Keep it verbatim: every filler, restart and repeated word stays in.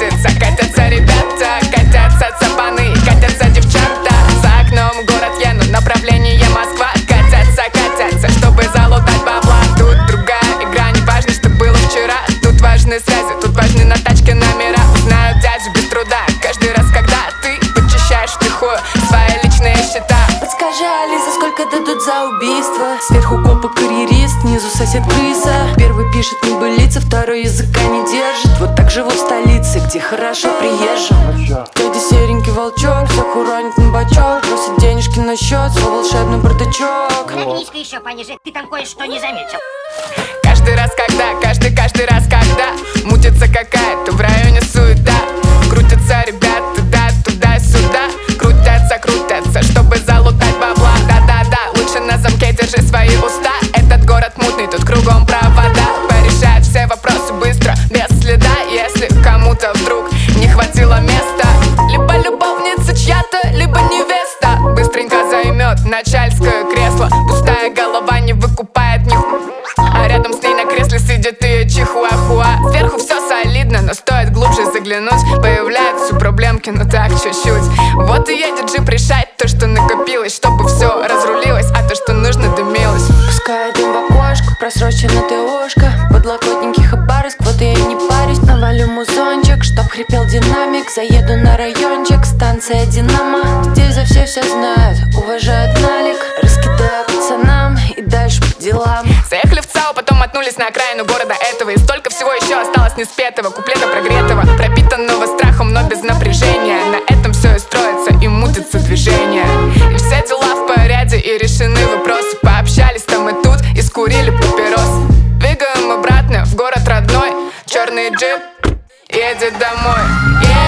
катится. Катятся ребята, катятся цапаны, катятся девчата. За окном город я, но направление Москва. Катятся, катятся, чтобы залутать бабла. Тут другая игра, не важно, что было вчера. Тут важны связи, тут важны на тачке номера. Узнают дядю без труда каждый раз, когда ты подчищаешь втихую свои личные счета. Подскажи, Алиса, сколько дадут за убийство? Сверху копа карьерист, снизу сосед крыса. Первый пишет небылица, второй языка не держит. Вот так живу в столице, где хорошо приезжим. Дядя серенький волчок, всех уронит на бачок. Просит денежки на счет, свой волшебный бардачок. Нагнись-ка еще пониже, ты там кое-что не заметил. Каждый раз, когда, каждый, каждый раз, когда мутится какая-то в районе суета. Крутятся ребята, да, туда-сюда. Крутятся, крутятся, чтобы залутать бабла. Да-да-да, лучше на замке держи свои уста. Этот город мутный, тут кругом провода. Порешает все вопросы быстро, без следа. Если кому-то вдруг не хватило места, либо любовница чья-то, либо невеста быстренько займет начальское кресло. Пустая голова не выкупает ни ху... А рядом с ней на кресле сидит ее чихуахуа. Сверху все солидно, но стоит глубже заглянуть. Появляются проблемки, но так чуть-чуть. Вот и едет джип решать то, что накопилось, чтобы все разрулилось, а то, что нужно, дымилось. Пускает им в окошко, просрочена ТОшка. Подлокотники Хабаровск, вот я и не парюсь. Навалю музончик, чтоб хрипел динамик. Заеду на райончик, станция Динамо. Здесь за все все знают, уважают налик. Раскидаю пацанам и дальше по делам. Заехали в ЦАО, потом мотнулись на окраину города этого. И столько всего еще осталось неспетого, куплета прогретого, пропитанного страхом, но без напряжения. На этом все и строится, и мутится движение. И все дела в порядке, и решены вопросы. Пообщались там и тут, и скурили папирос. Двигаем обратно в город родной. Черный джип едет домой.